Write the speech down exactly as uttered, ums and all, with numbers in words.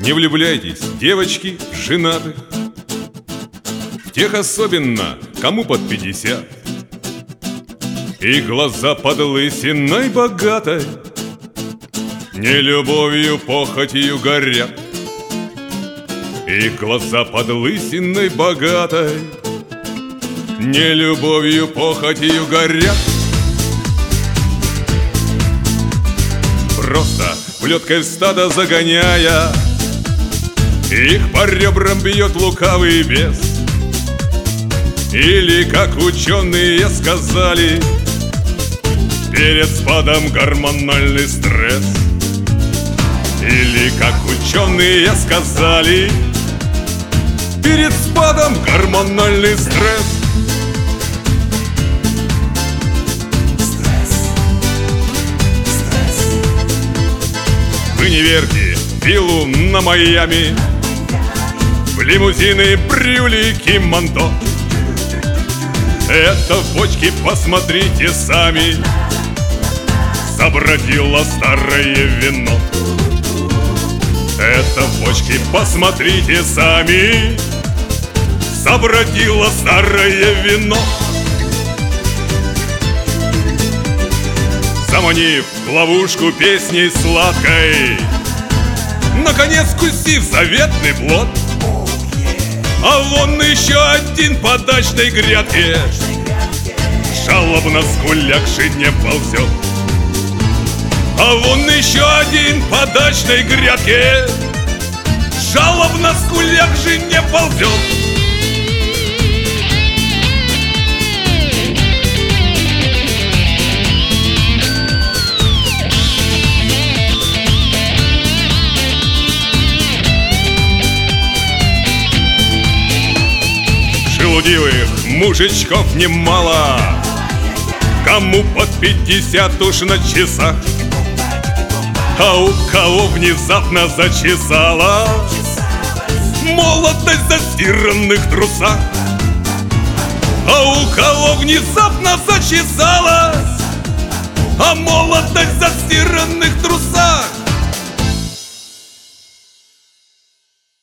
Не влюбляйтесь, девочки, женатых, в тех особенно, кому под пятьдесят, и глаза под лысиной богатой не любовью, похотью горят. И глаза под лысиной богатой не любовью, похотью горят. Просто плеткой в стадо загоняя, их по ребрам бьет лукавый бес. Или, как ученые сказали, перед спадом гормональный стресс. Или, как ученые сказали, перед спадом гормональный стресс. Вы не верьте Биллу на Майами, в лимузины, брюлики, манто. Это в бочке, посмотрите сами, забродило старое вино. Это в бочке, посмотрите сами, забродило старое вино. Заманив в ловушку песней сладкой, наконец вкусив заветный плод, а вон еще один по дачной грядке жалобно скулякший не ползет. А вон еще один по дачной грядке жалобно скулякший не ползет. Шелудивых мужичков немало, кому под пятьдесят уж на часах, а у кого внезапно зачесала молодость в застиранных трусах. А у кого внезапно зачесалась, а молодость в застиранных трусах.